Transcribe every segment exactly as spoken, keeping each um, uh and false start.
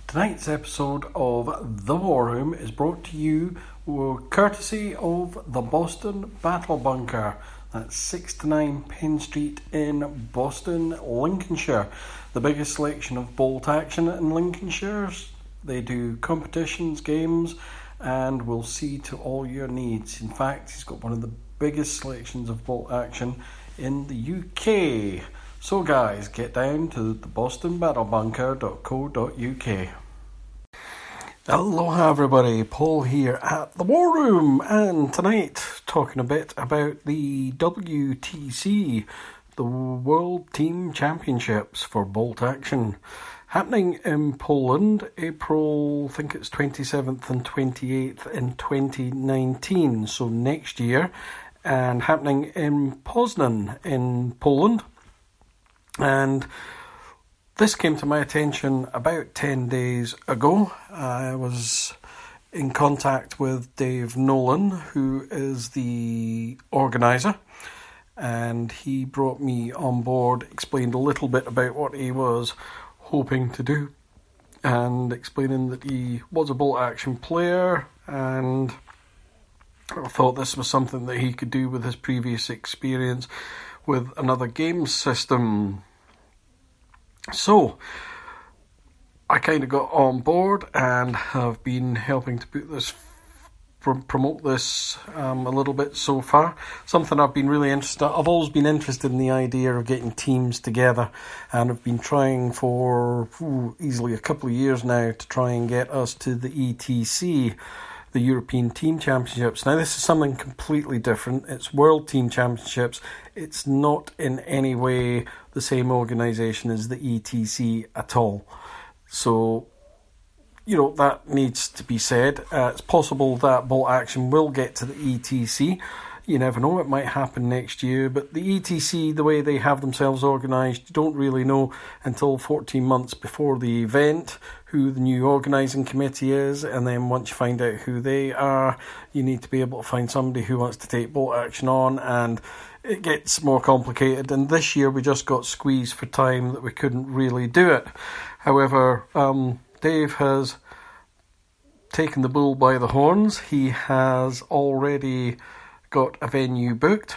Tonight's episode of The War Room is brought to you courtesy of the Boston Battle Bunker. That's six to nine Penn Street in Boston, Lincolnshire. The biggest selection of bolt action in Lincolnshire. They do competitions, games, and will see to all your needs. In fact, he's got one of the biggest selections of bolt action in the U K. So guys, get down to the boston battle bunker dot co dot uk. Aloha everybody, Paul here at the War Room, and tonight talking a bit about the W T C, the World Team Championships for bolt action, happening in Poland, April, I think it's twenty-seventh and twenty-eighth in twenty nineteen, so next year, and happening in Poznan in Poland. And this came to my attention about ten days ago. I was in contact with Dave Nolan, who is the organiser, and he brought me on board, explained a little bit about what he was hoping to do, and explaining that he was a bolt action player, and I thought this was something that he could do with his previous experience with another game system. So, I kind of got on board and have been helping to put this, pr- promote this um, a little bit so far. Something I've been really interested in. I've always been interested in the idea of getting teams together, and I've been trying for ooh, easily a couple of years now to try and get us to the E T C, the European Team Championships. Now this is something completely different. It's World Team Championships. It's not in any way the same organisation as the E T C at all. So, you know, that needs to be said. Uh, it's possible that bolt action will get to the E T C. You never know, it might happen next year. But the E T C, the way they have themselves organised, you don't really know until fourteen months before the event who the new organising committee is. And then once you find out who they are, you need to be able to find somebody who wants to take bolt action on, and it gets more complicated. And this year we just got squeezed for time that we couldn't really do it. However, um, Dave has taken the bull by the horns. He has already got a venue booked,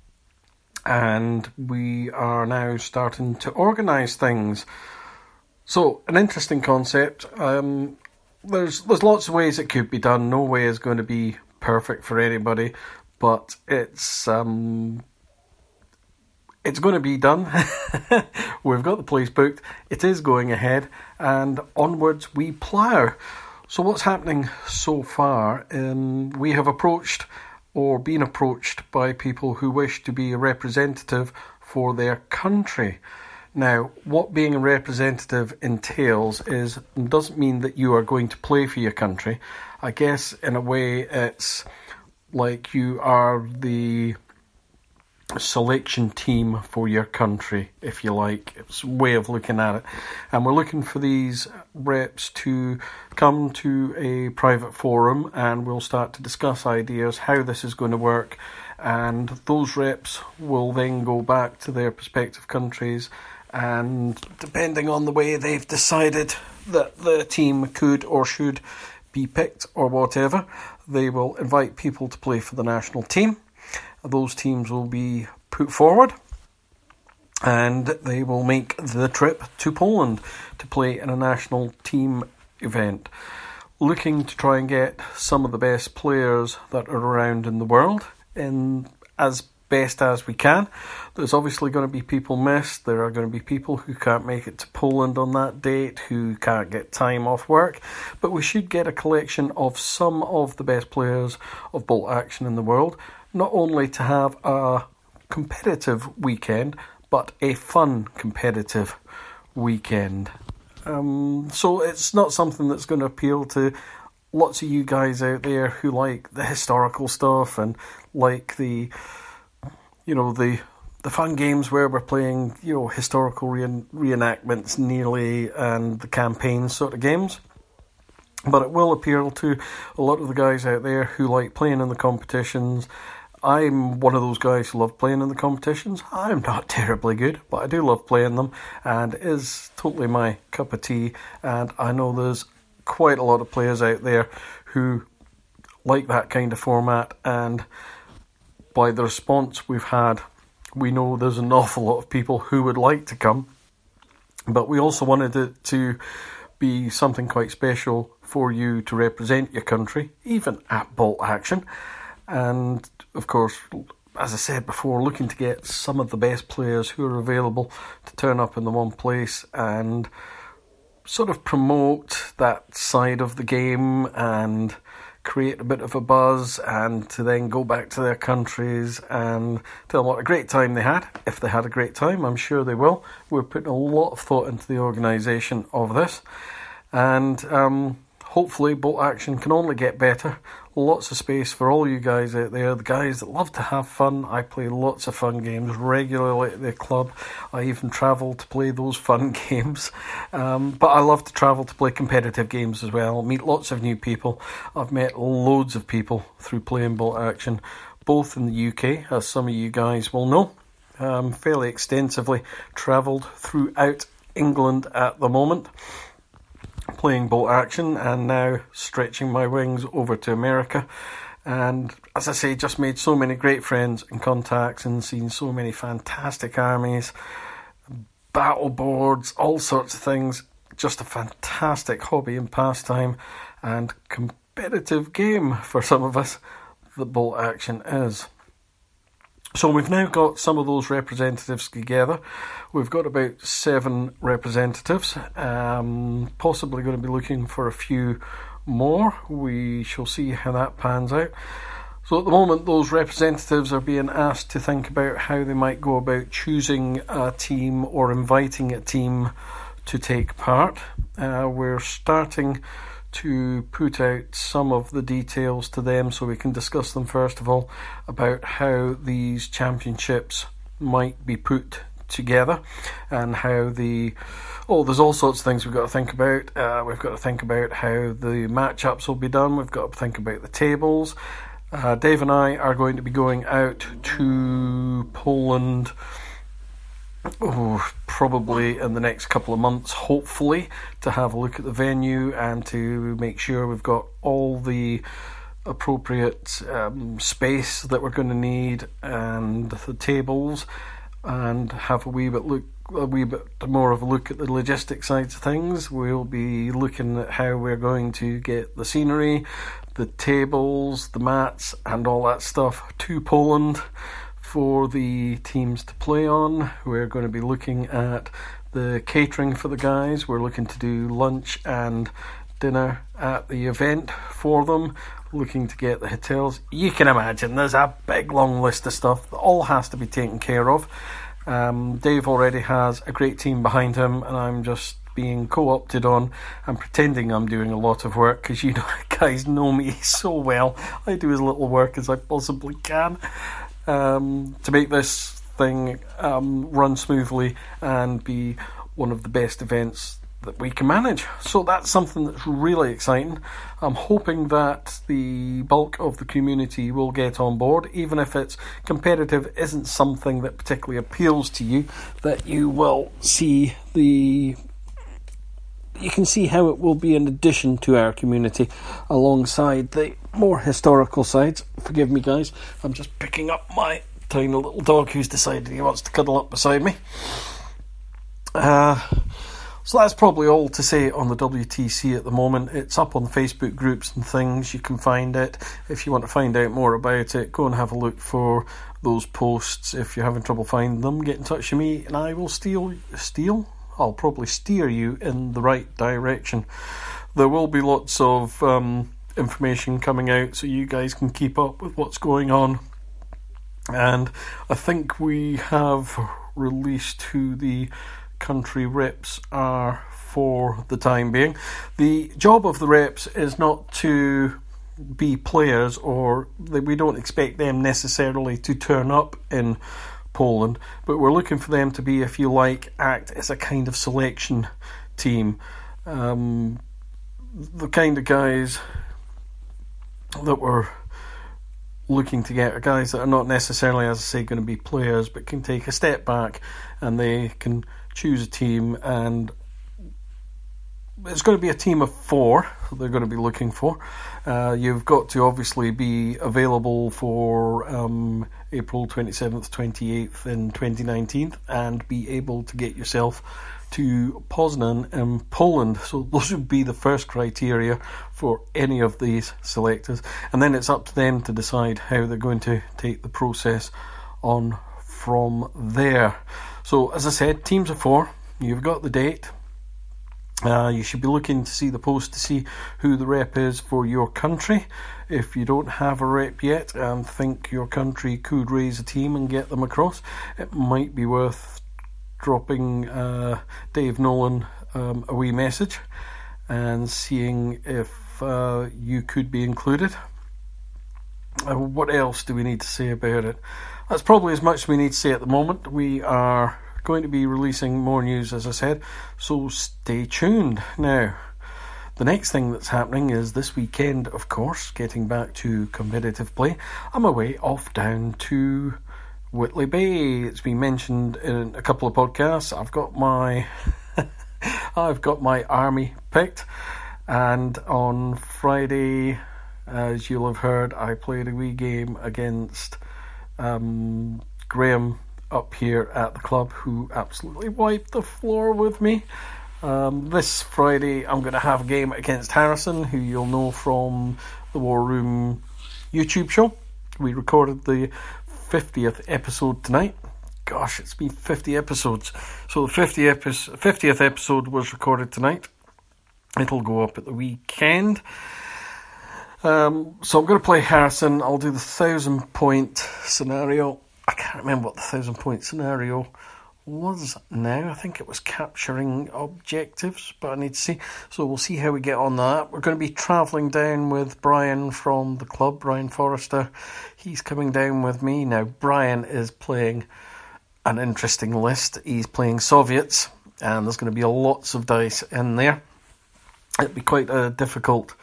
and we are now starting to organise things. So, an interesting concept. Um, there's there's lots of ways it could be done. No way is going to be perfect for anybody, but it's um, it's going to be done. We've got the place booked. It is going ahead, and onwards we plough. So, what's happening so far? Um, we have approached or been approached by people who wish to be a representative for their country. Now, what being a representative entails is doesn't mean that you are going to play for your country. I guess in a way it's like you are the selection team for your country, if you like. It's a way of looking at it. And we're looking for these reps to come to a private forum, and we'll start to discuss ideas, how this is going to work, and those reps will then go back to their respective countries, and depending on the way they've decided that the team could or should be picked or whatever, they will invite people to play for the national team. Those teams will be put forward, and they will make the trip to Poland to play in a national team event, looking to try and get some of the best players that are around in the world in as best as we can. There's obviously going to be people missed. There are going to be people who can't make it to Poland on that date, who can't get time off work, but we should get a collection of some of the best players of bolt action in the world, not only to have a competitive weekend, but a fun competitive weekend. Um, so it's not something that's going to appeal to lots of you guys out there who like the historical stuff and like the, you know, the the fun games where we're playing, you know, historical re- reenactments nearly, and the campaign sort of games. But it will appeal to a lot of the guys out there who like playing in the competitions, I'm one of those guys who love playing in the competitions. I'm not terribly good, but I do love playing them, and it is totally my cup of tea. And I know there's quite a lot of players out there who like that kind of format, and by the response we've had, we know there's an awful lot of people who would like to come. But we also wanted it to be something quite special for you to represent your country, even at Bolt Action. And of course, as I said before, looking to get some of the best players who are available to turn up in the one place and sort of promote that side of the game and create a bit of a buzz, and to then go back to their countries and tell them what a great time they had. If they had a great time, I'm sure they will. We're putting a lot of thought into the organisation of this, and um, hopefully Bolt Action can only get better. Lots of space for all you guys out there, the guys that love to have fun. I play lots of fun games regularly at the club. I even travel to play those fun games. Um, but I love to travel to play competitive games as well. Meet lots of new people. I've met loads of people through playing Bolt Action, both in the U K, as some of you guys will know. Um, fairly extensively travelled throughout England at the moment, playing Bolt Action, and now stretching my wings over to America. And as I say, just made so many great friends and contacts, and seen so many fantastic armies, battle boards, all sorts of things. Just a fantastic hobby and pastime and competitive game for some of us that Bolt Action is. So we've now got some of those representatives together. We've got about seven representatives, um, possibly going to be looking for a few more. We shall see how that pans out. So at the moment, those representatives are being asked to think about how they might go about choosing a team or inviting a team to take part. Uh, we're starting to put out some of the details to them so we can discuss them first of all, about how these championships might be put together and how the oh there's all sorts of things we've got to think about. Uh, we've got to think about how the matchups will be done. We've got to think about the tables. uh, Dave and I are going to be going out to Poland Oh, probably in the next couple of months, hopefully, to have a look at the venue and to make sure we've got all the appropriate um, space that we're going to need and the tables, and have a wee bit look a wee bit more of a look at the logistic sides of things. We'll be looking at how we're going to get the scenery, the tables, the mats, and all that stuff to Poland for the teams to play on. We're going to be looking at the catering for the guys. We're looking to do lunch and dinner at the event for them, looking to get the hotels. You can imagine there's a big long list of stuff that all has to be taken care of. Um, Dave already has a great team behind him, and I'm just being co-opted on and pretending I'm doing a lot of work, because you know, guys know me so well. I do as little work as I possibly can Um, to make this thing um, run smoothly and be one of the best events that we can manage. So that's something that's really exciting. I'm hoping that the bulk of the community will get on board, even if it's competitive isn't something that particularly appeals to you, that you will see the you can see how it will be an addition to our community alongside the more historical sides. Forgive me, guys, I'm just picking up my tiny little dog who's decided he wants to cuddle up beside me. Uh, so that's probably all to say on the W T C at the moment. It's up on the Facebook groups and things. You can find it. If you want to find out more about it, go and have a look for those posts. If you're having trouble finding them, get in touch with me and I will steal, steal? I'll probably steer you in the right direction. There will be lots of um, information coming out so you guys can keep up with what's going on. And I think we have released who the country reps are for the time being. The job of the reps is not to be players, or we don't expect them necessarily to turn up in Poland, but we're looking for them to be, if you like, act as a kind of selection team. Um, the kind of guys that we're looking to get are guys that are not necessarily, as I say, going to be players, but can take a step back and they can choose a team, and it's going to be a team of four they're going to be looking for. Uh, you've got to obviously be available for um, April twenty-seventh, twenty-eighth and twenty nineteen, and be able to get yourself to Poznan in Poland. So those would be the first criteria for any of these selectors, and then it's up to them to decide how they're going to take the process on from there. So as I said, teams of four, you've got the date. Uh, you should be looking to see the post to see who the rep is for your country. If you don't have a rep yet and think your country could raise a team and get them across, it might be worth dropping uh, Dave Nolan um, a wee message and seeing if uh, you could be included. Uh, what else do we need to say about it? That's probably as much as we need to say at the moment. We are going to be releasing more news, as I said, so stay tuned. Now, the next thing that's happening is this weekend, of course, getting back to competitive play, I'm away off down to Whitley Bay. It's been mentioned in a couple of podcasts. I've got my I've got my army picked, and on Friday, as you'll have heard, I played a wee game against um, Graham up here at the club, who absolutely wiped the floor with me. Um, this Friday I'm going to have a game against Harrison, who you'll know from the War Room YouTube show. We recorded the fiftieth episode tonight. Gosh, it's been fifty episodes. So the fiftieth episode was recorded tonight. It'll go up at the weekend. Um, so I'm going to play Harrison. I'll do the thousand point scenario. I can't remember what the thousand point scenario was now. I think it was capturing objectives, but I need to see. So we'll see how we get on that. We're going to be travelling down with Brian from the club, Brian Forrester. He's coming down with me. Now, Brian is playing an interesting list. He's playing Soviets, and there's going to be lots of dice in there. It'd be quite a difficult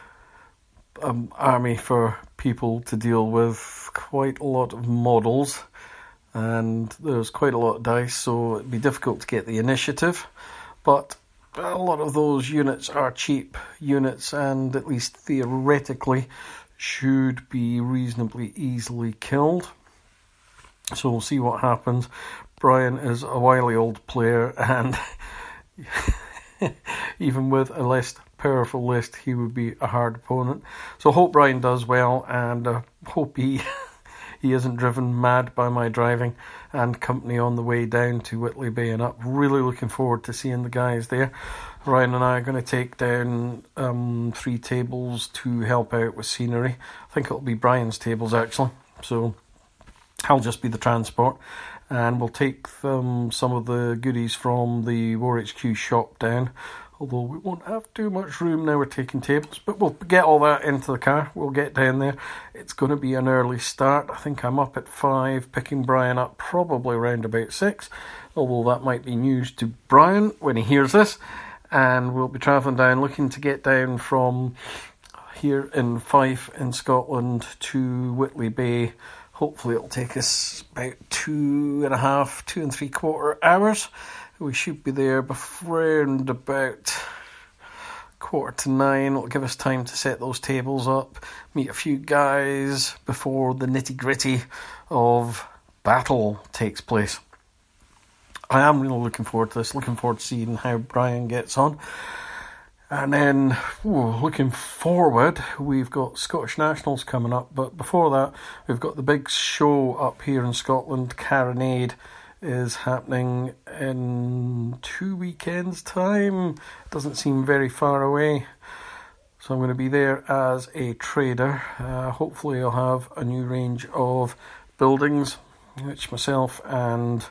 um, army for people to deal with. Quite a lot of models, and there's quite a lot of dice, so it'd be difficult to get the initiative, but a lot of those units are cheap units and at least theoretically should be reasonably easily killed. So we'll see what happens. Brian is a wily old player, and even with a less powerful list, he would be a hard opponent. So hope Brian does well, and uh, hope he he isn't driven mad by my driving and company on the way down to Whitley Bay and up. Really looking forward to seeing the guys there. Ryan and I are going to take down um, three tables to help out with scenery. I think it'll be Brian's tables actually, so I'll just be the transport, and we'll take um, some of the goodies from the War H Q shop down. Although we won't have too much room now we're taking tables, but we'll get all that into the car. We'll get down there. It's going to be an early start. I think I'm up at five, picking Brian up probably around about six, although that might be news to Brian when he hears this. And we'll be travelling down, looking to get down from here in Fife in Scotland to Whitley Bay. Hopefully it'll take us about two and a half, two and three quarter hours. We should be there before around about quarter to nine. It'll give us time to set those tables up, meet a few guys before the nitty-gritty of battle takes place. I am really looking forward to this, looking forward to seeing how Brian gets on. And then, ooh, looking forward, we've got Scottish Nationals coming up, but before that, we've got the big show up here in Scotland. Carronade is happening in two weekends' time. Doesn't seem very far away. So I'm going to be there as a trader. Uh, hopefully I'll have a new range of buildings, which myself and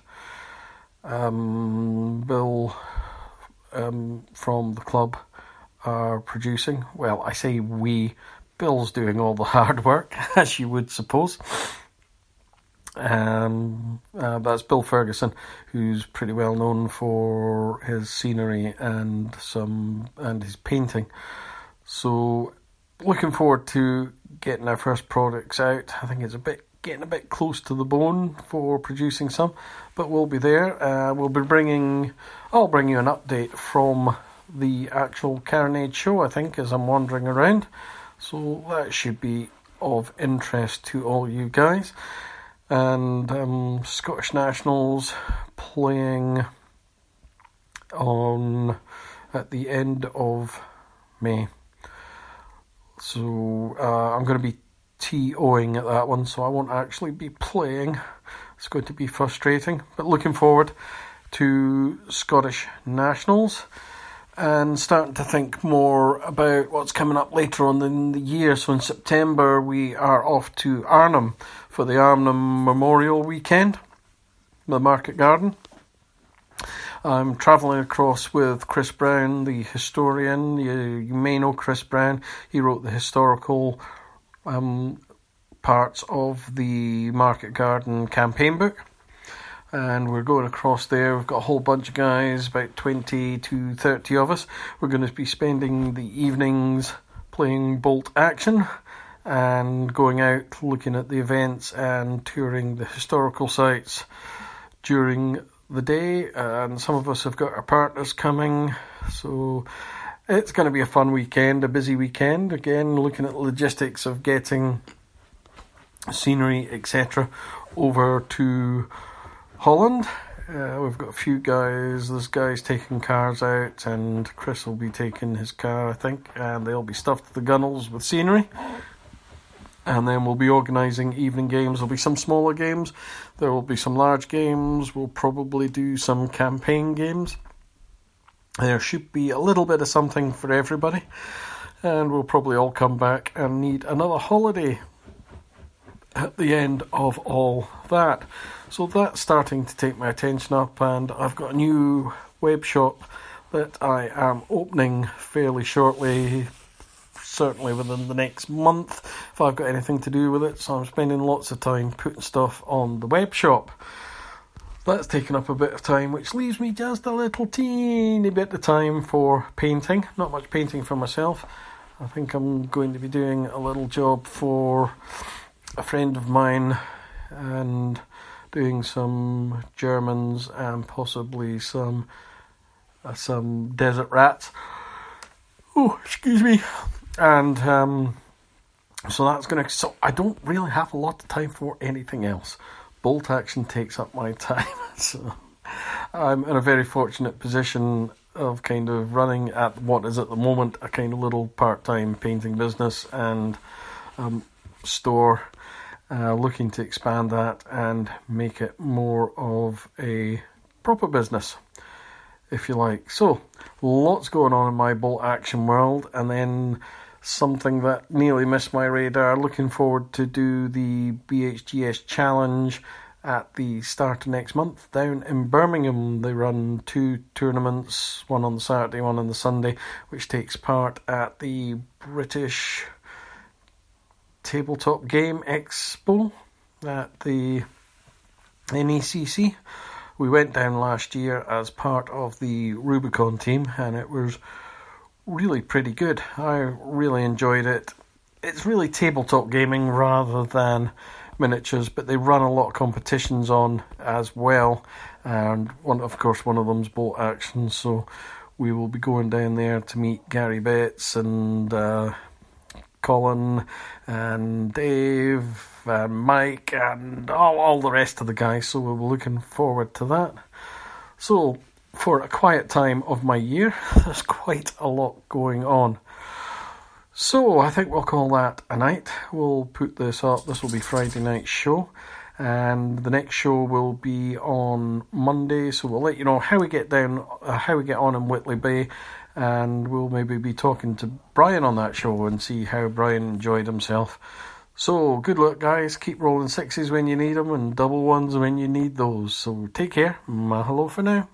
um, Bill um, from the club are producing. Well, I say we. Bill's doing all the hard work, as you would suppose. Um, uh, that's Bill Ferguson, who's pretty well known for his scenery and some and his painting. So looking forward to getting our first products out. I think it's a bit getting a bit close to the bone for producing some, but we'll be there. Uh, we'll be bringing, I'll bring you an update from the actual Carnage show, I think, as I'm wandering around. So that should be of interest to all you guys. And um, Scottish Nationals playing on at the end of May. So uh, I'm going to be T O-ing at that one, so I won't actually be playing. It's going to be frustrating, but looking forward to Scottish Nationals and starting to think more about what's coming up later on in the year. So in September we are off to Arnhem for the Arnhem Memorial Weekend, the Market Garden. I'm travelling across with Chris Brown, the historian. You, you may know Chris Brown. He wrote the historical um, parts of the Market Garden campaign book. And we're going across there. We've got a whole bunch of guys, about twenty to thirty of us. We're going to be spending the evenings playing Bolt Action and going out looking at the events and touring the historical sites during the day. And some of us have got our partners coming, so it's going to be a fun weekend, a busy weekend. Again, looking at the logistics of getting scenery, et cetera, over to Holland. Uh, we've got a few guys. There's guys taking cars out, and Chris will be taking his car, I think, and they'll be stuffed to the gunnels with scenery. And then we'll be organising evening games. There'll be some smaller games. There will be some large games. We'll probably do some campaign games. There should be a little bit of something for everybody. And we'll probably all come back and need another holiday at the end of all that. So that's starting to take my attention up, and I've got a new web shop that I am opening fairly shortly, certainly within the next month, if I've got anything to do with it. So I'm spending lots of time putting stuff on the web shop. That's taken up a bit of time, which leaves me just a little teeny bit of time for painting. Not much painting for myself. I think I'm going to be doing a little job for a friend of mine and doing some Germans and possibly some uh, some desert rats. Oh, excuse me. And um, so that's going to... So I don't really have a lot of time for anything else. Bolt Action takes up my time. So I'm in a very fortunate position of kind of running at what is at the moment a kind of little part-time painting business and um, store. Uh, looking to expand that and make it more of a proper business, if you like. So, lots going on in my Bolt Action world, and then something that nearly missed my radar. Looking forward to do the B H G S Challenge at the start of next month down in Birmingham. They run two tournaments, one on the Saturday, one on the Sunday, which takes part at the British Tabletop Game Expo at the N E C C. We went down last year as part of the Rubicon team, and it was really pretty good. I really enjoyed it. It's really tabletop gaming rather than miniatures, but they run a lot of competitions on as well, and one, of course, one of them's Bolt Action, so we will be going down there to meet Gary Betts and uh, Colin and Dave and Mike and all, all the rest of the guys, so we're looking forward to that. So, for a quiet time of my year, there's quite a lot going on. So, I think we'll call that a night. We'll put this up. This will be Friday night's show, and the next show will be on Monday, so we'll let you know how we get down, uh, how we get on in Whitley Bay, and we'll maybe be talking to Brian on that show and see how Brian enjoyed himself. So, good luck, guys. Keep rolling sixes when you need them and double ones when you need those. So, take care. Mahalo for now.